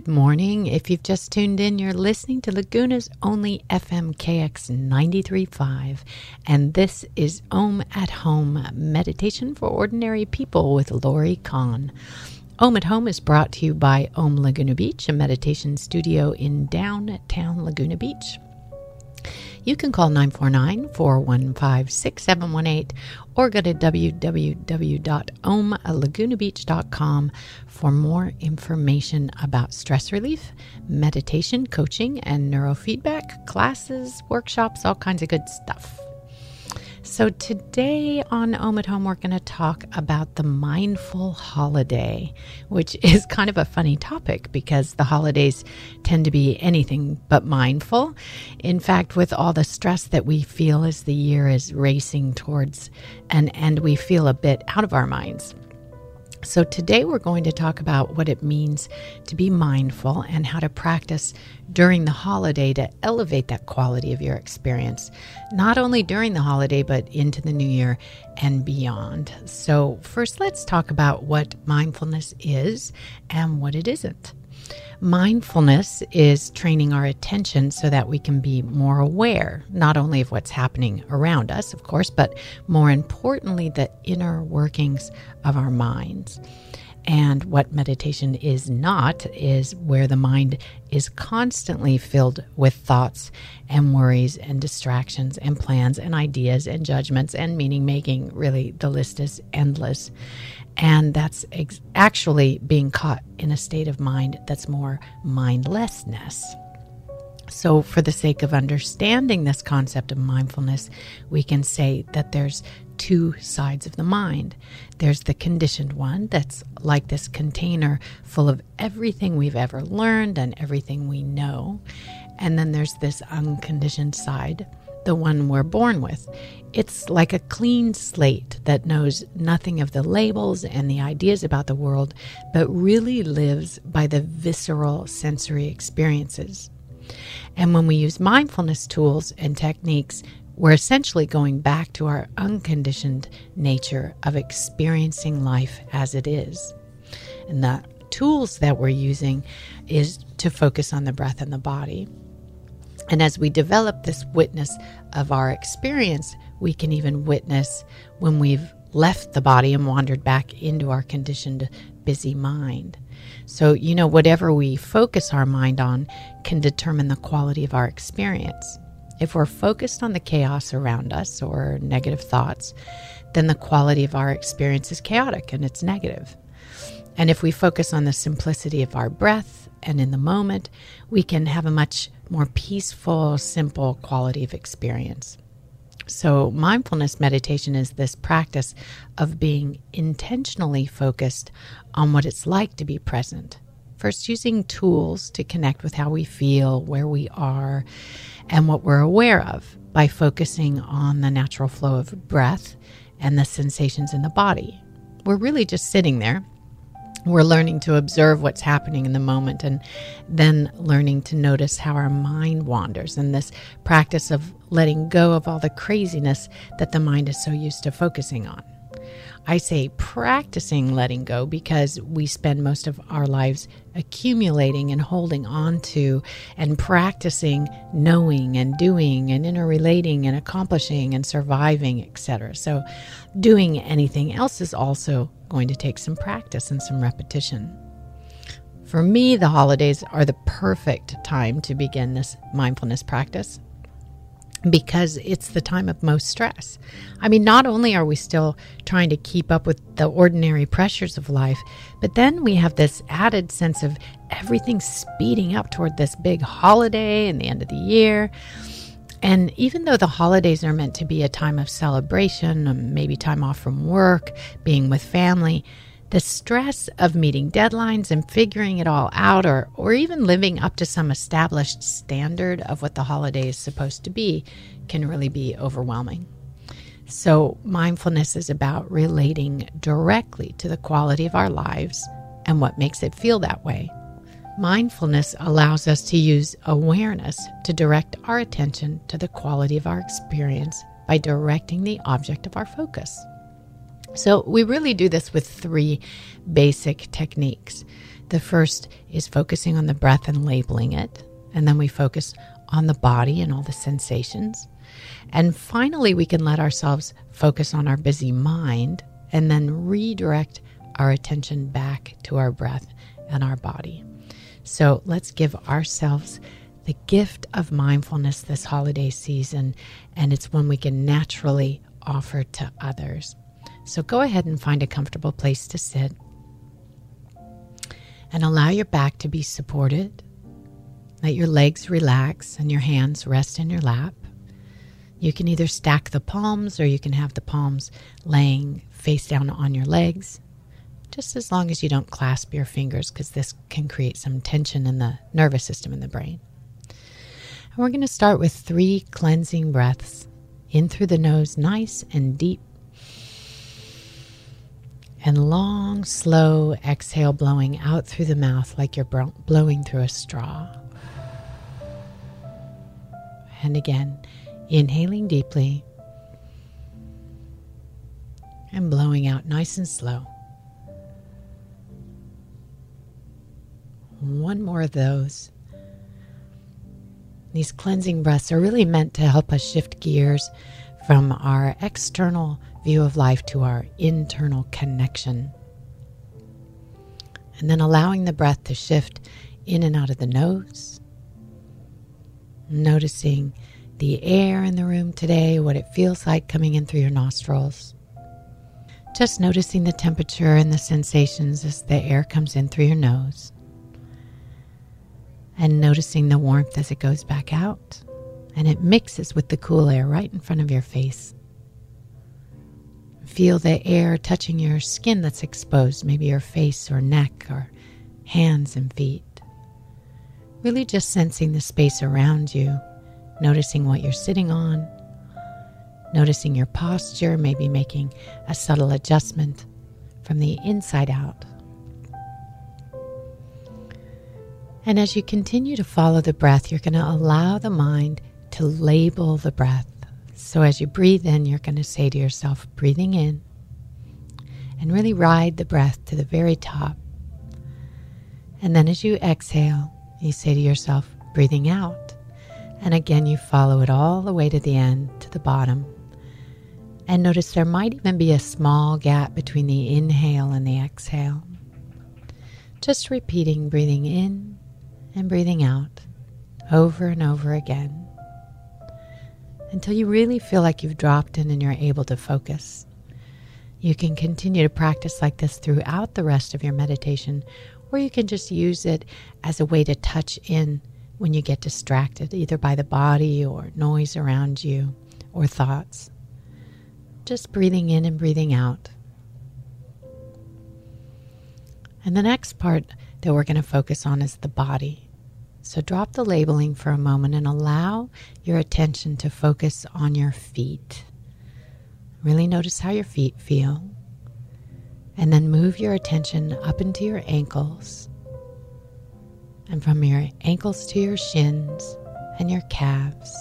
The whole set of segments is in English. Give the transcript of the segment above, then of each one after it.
morning. If you've just tuned in, you're listening to Laguna's only FMKX 93.5, and this is Om at Home, Meditation for Ordinary People with Lori Kahn. Om at Home is brought to you by Om Laguna Beach, a meditation studio in downtown Laguna Beach. You can call 949-415-6718 or go to www.omlagunabeach.com for more information about stress relief, meditation, coaching, and neurofeedback, classes, workshops, all kinds of good stuff. So today on Om at Home, we're going to talk about the mindful holiday, which is kind of a funny topic because the holidays tend to be anything but mindful. In fact, with all the stress that we feel as the year is racing towards an end, we feel a bit out of our minds. So today we're going to talk about what it means to be mindful and how to practice during the holiday to elevate that quality of your experience, not only during the holiday, but into the new year and beyond. So first, let's talk about what mindfulness is and what it isn't. Mindfulness is training our attention so that we can be more aware, not only of what's happening around us, of course, but more importantly, the inner workings of our minds. And what meditation is not is where the mind is constantly filled with thoughts and worries and distractions and plans and ideas and judgments and meaning making. Really, the list is endless. And that's actually being caught in a state of mind that's more mindlessness. So for the sake of understanding this concept of mindfulness, we can say that there's two sides of the mind. There's the conditioned one that's like this container full of everything we've ever learned and everything we know. And then there's this unconditioned side, the one we're born with. It's like a clean slate that knows nothing of the labels and the ideas about the world, but really lives by the visceral sensory experiences. And when we use mindfulness tools and techniques, we're essentially going back to our unconditioned nature of experiencing life as it is. And the tools that we're using is to focus on the breath and the body. And as we develop this witness of our experience, we can even witness when we've left the body and wandered back into our conditioned, busy mind. So, whatever we focus our mind on can determine the quality of our experience. If we're focused on the chaos around us or negative thoughts, then the quality of our experience is chaotic and it's negative. And if we focus on the simplicity of our breath and in the moment, we can have a much more peaceful, simple quality of experience. So mindfulness meditation is this practice of being intentionally focused on what it's like to be present. First, using tools to connect with how we feel, where we are, and what we're aware of by focusing on the natural flow of breath and the sensations in the body. We're really just sitting there. We're learning to observe what's happening in the moment and then learning to notice how our mind wanders, and this practice of letting go of all the craziness that the mind is so used to focusing on. I say practicing letting go because we spend most of our lives accumulating and holding on to and practicing knowing and doing and interrelating and accomplishing and surviving, etc. So doing anything else is also going to take some practice and some repetition. For me, the holidays are the perfect time to begin this mindfulness practice, because it's the time of most stress. I mean, not only are we still trying to keep up with the ordinary pressures of life, but then we have this added sense of everything speeding up toward this big holiday and the end of the year. And even though the holidays are meant to be a time of celebration, maybe time off from work, being with family, the stress of meeting deadlines and figuring it all out, or even living up to some established standard of what the holiday is supposed to be, can really be overwhelming. So mindfulness is about relating directly to the quality of our lives and what makes it feel that way. Mindfulness allows us to use awareness to direct our attention to the quality of our experience by directing the object of our focus. So we really do this with three basic techniques. The first is focusing on the breath and labeling it. And then we focus on the body and all the sensations. And finally, we can let ourselves focus on our busy mind and then redirect our attention back to our breath and our body. So let's give ourselves the gift of mindfulness this holiday season, and it's one we can naturally offer to others. So go ahead and find a comfortable place to sit and allow your back to be supported. Let your legs relax and your hands rest in your lap. You can either stack the palms or you can have the palms laying face down on your legs, just as long as you don't clasp your fingers, because this can create some tension in the nervous system in the brain. And we're going to start with 3 cleansing breaths. In through the nose, nice and deep. And long, slow exhale blowing out through the mouth like you're blowing through a straw. And again, inhaling deeply and blowing out nice and slow. One more of those. These cleansing breaths are really meant to help us shift gears from our external view of life to our internal connection. And then allowing the breath to shift in and out of the nose. Noticing the air in the room today, what it feels like coming in through your nostrils. Just noticing the temperature and the sensations as the air comes in through your nose. And noticing the warmth as it goes back out. And it mixes with the cool air right in front of your face. Feel the air touching your skin that's exposed, maybe your face or neck or hands and feet. Really just sensing the space around you, noticing what you're sitting on, noticing your posture, maybe making a subtle adjustment from the inside out. And as you continue to follow the breath, you're going to allow the mind to label the breath. So as you breathe in, you're going to say to yourself, breathing in, and really ride the breath to the very top. And then as you exhale, you say to yourself, breathing out. And again, you follow it all the way to the end, to the bottom. And notice there might even be a small gap between the inhale and the exhale. Just repeating, breathing in and breathing out over and over again until you really feel like you've dropped in and you're able to focus. You can continue to practice like this throughout the rest of your meditation, or you can just use it as a way to touch in when you get distracted, either by the body or noise around you or thoughts. Just breathing in and breathing out. And the next part that we're going to focus on is the body. So drop the labeling for a moment and allow your attention to focus on your feet. Really notice how your feet feel. And then move your attention up into your ankles. And from your ankles to your shins and your calves.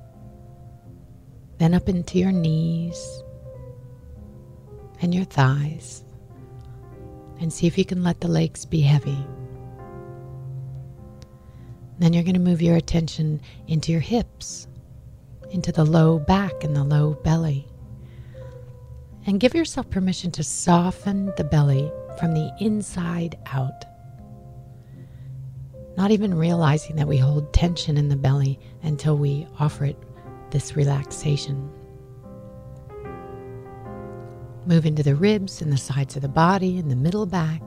Then up into your knees and your thighs. And see if you can let the legs be heavy. Then you're going to move your attention into your hips, into the low back and the low belly. And give yourself permission to soften the belly from the inside out. Not even realizing that we hold tension in the belly until we offer it this relaxation. Move into the ribs and the sides of the body and the middle back.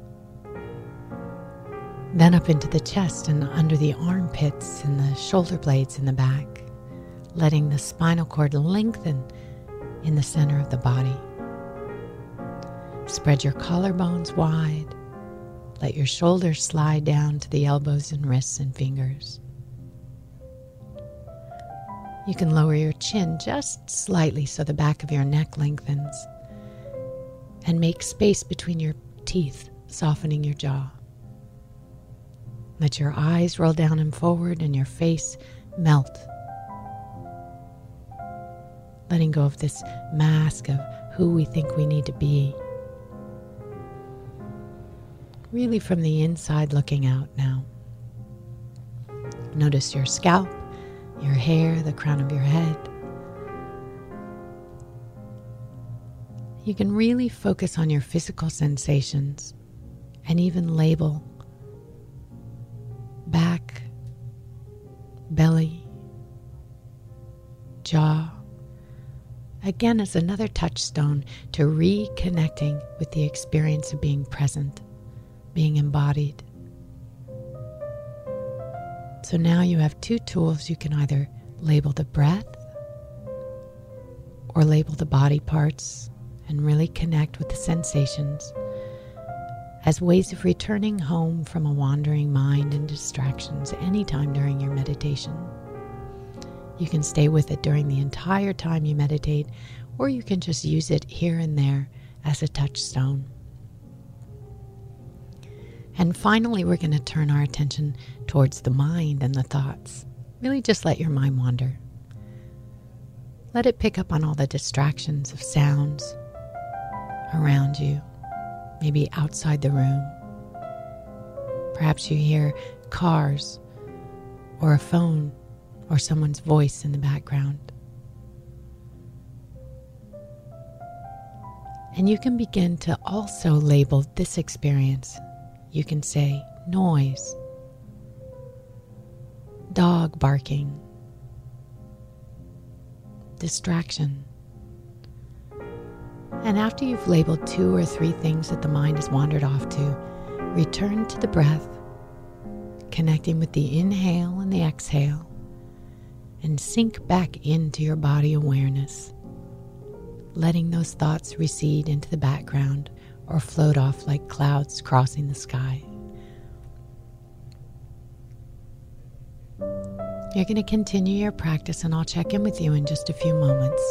Then up into the chest and under the armpits and the shoulder blades in the back, letting the spinal cord lengthen in the center of the body. Spread your collarbones wide. Let your shoulders slide down to the elbows and wrists and fingers. You can lower your chin just slightly so the back of your neck lengthens. And make space between your teeth, softening your jaw. Let your eyes roll down and forward and your face melt. Letting go of this mask of who we think we need to be. really from the inside looking out now. Notice your scalp, your hair, the crown of your head. You can really focus on your physical sensations and even label back, belly, jaw. Again, as another touchstone to reconnecting with the experience of being present, being embodied. So now you have two tools. You can either label the breath or label the body parts and really connect with the sensations as ways of returning home from a wandering mind and distractions anytime during your meditation. You can stay with it during the entire time you meditate, or you can just use it here and there as a touchstone. And finally, we're going to turn our attention towards the mind and the thoughts. Really just let your mind wander. Let it pick up on all the distractions of sounds around you, maybe outside the room. Perhaps you hear cars or a phone or someone's voice in the background. And you can begin to also label this experience. You can say noise, dog barking, distraction. And after you've labeled 2 or 3 things that the mind has wandered off to, return to the breath, connecting with the inhale and the exhale, and sink back into your body awareness, letting those thoughts recede into the background or float off like clouds crossing the sky. You're going to continue your practice, and I'll check in with you in just a few moments.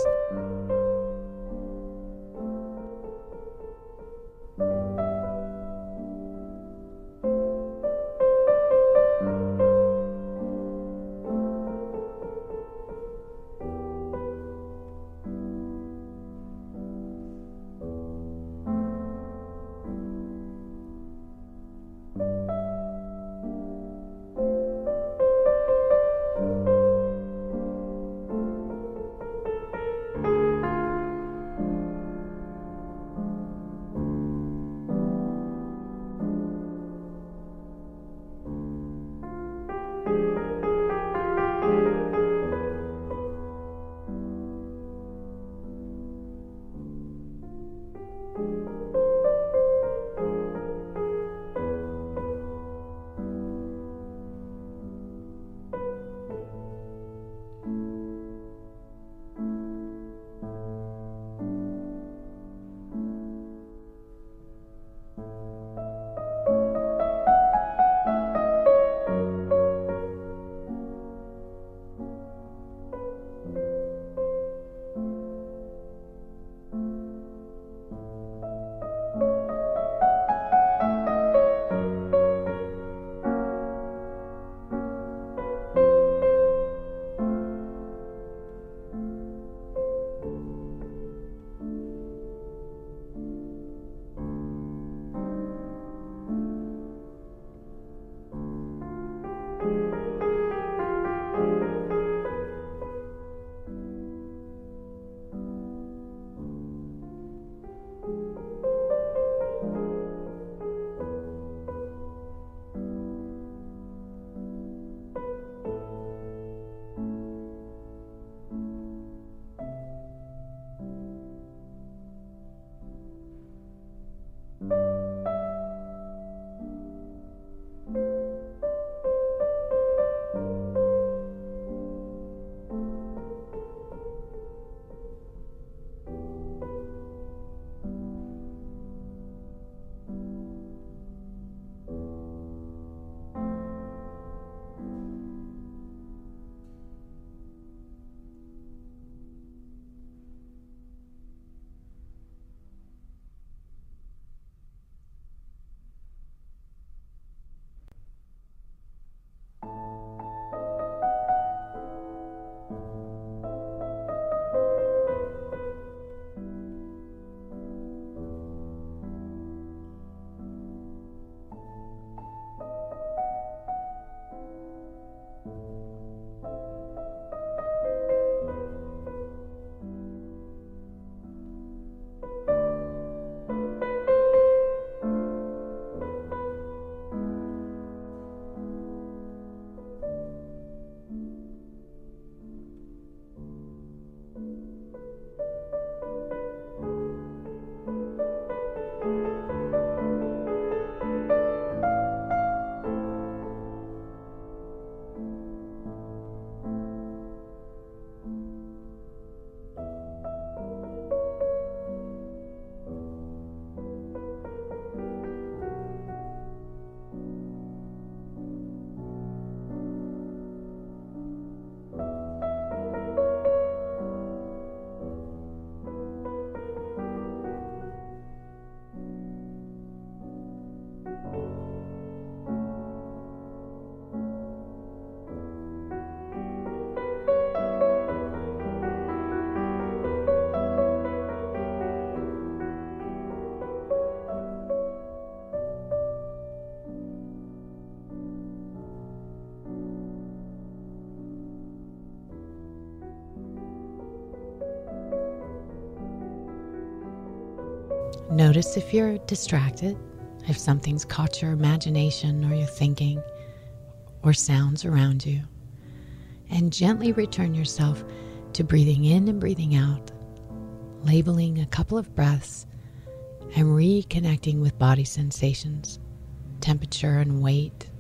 Notice if you're distracted, if something's caught your imagination or your thinking or sounds around you. And gently return yourself to breathing in and breathing out, labeling a couple of breaths and reconnecting with body sensations, temperature and weight.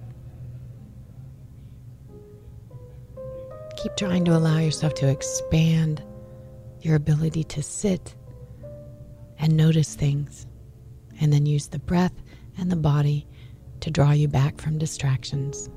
Keep trying to allow yourself to expand your ability to sit and notice things, and then use the breath and the body to draw you back from distractions.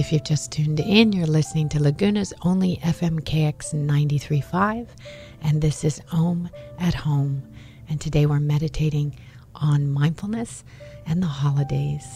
If you've just tuned in, you're listening to Laguna's only FMKX 93.5, and this is Om at Home. And today we're meditating on mindfulness and the holidays.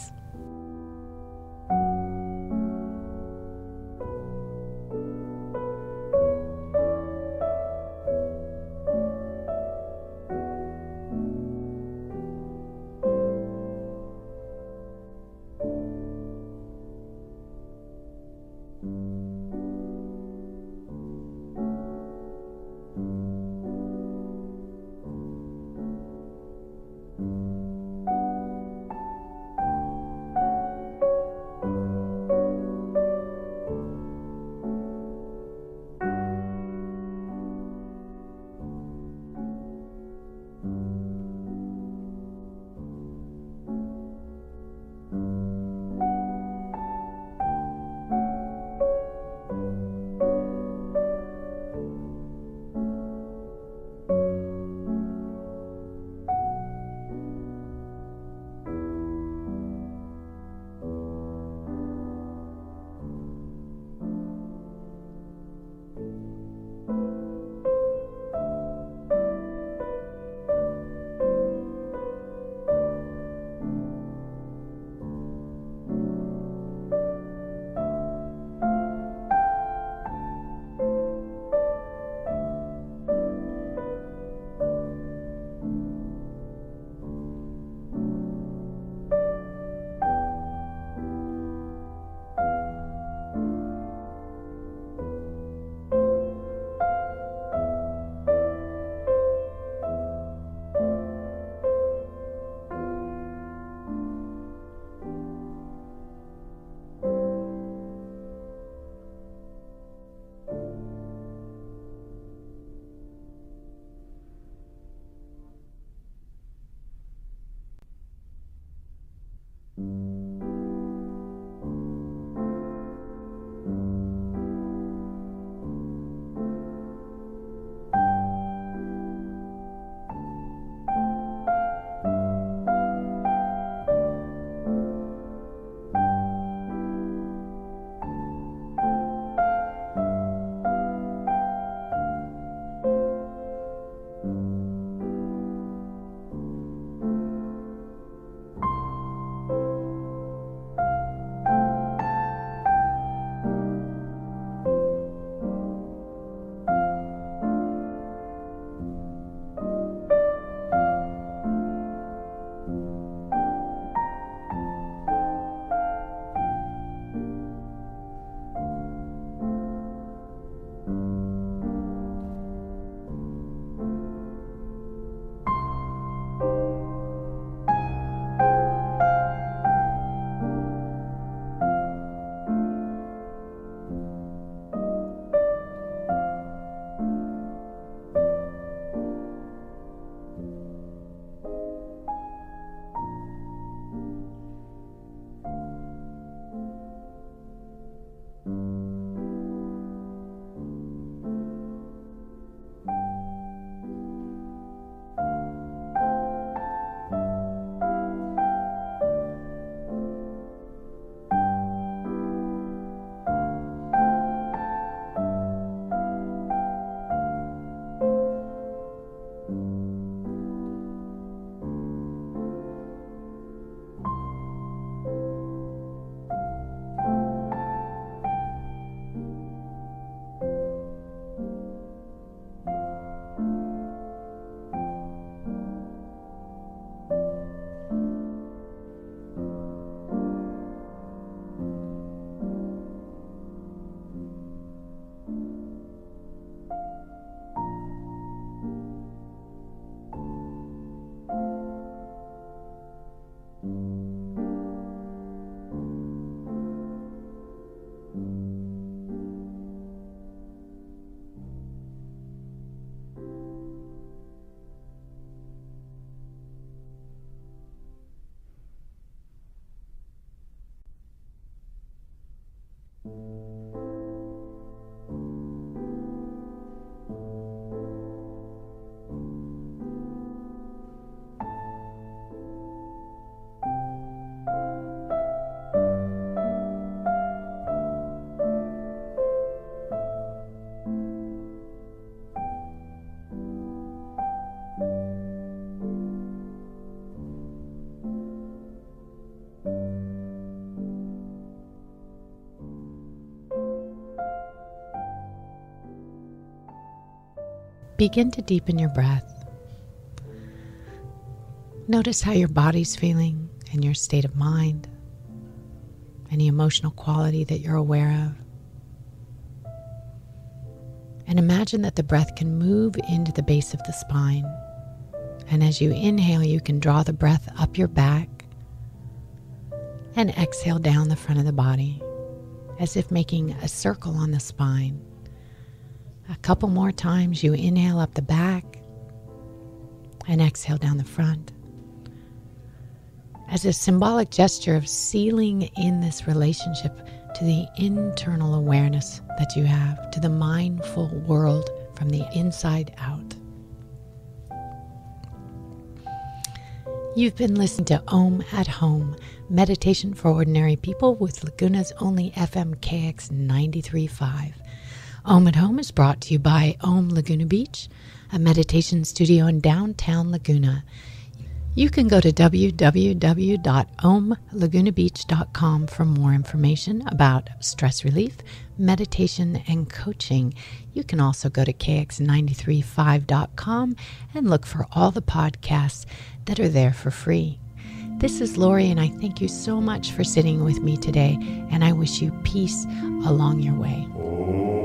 begin to deepen your breath. Notice how your body's feeling and your state of mind, any emotional quality that you're aware of. And imagine that the breath can move into the base of the spine. And as you inhale, you can draw the breath up your back and exhale down the front of the body, as if making a circle on the spine. A couple more times, you inhale up the back and exhale down the front, as a symbolic gesture of sealing in this relationship to the internal awareness that you have, to the mindful world from the inside out. You've been listening to Om at Home, Meditation for Ordinary People with Laguna's only FM KX 93.5. Om at Home is brought to you by Om Laguna Beach, a meditation studio in downtown Laguna. You can go to www.omlagunabeach.com for more information about stress relief, meditation, and coaching. You can also go to kx935.com and look for all the podcasts that are there for free. This is Lori, and I thank you so much for sitting with me today, and I wish you peace along your way.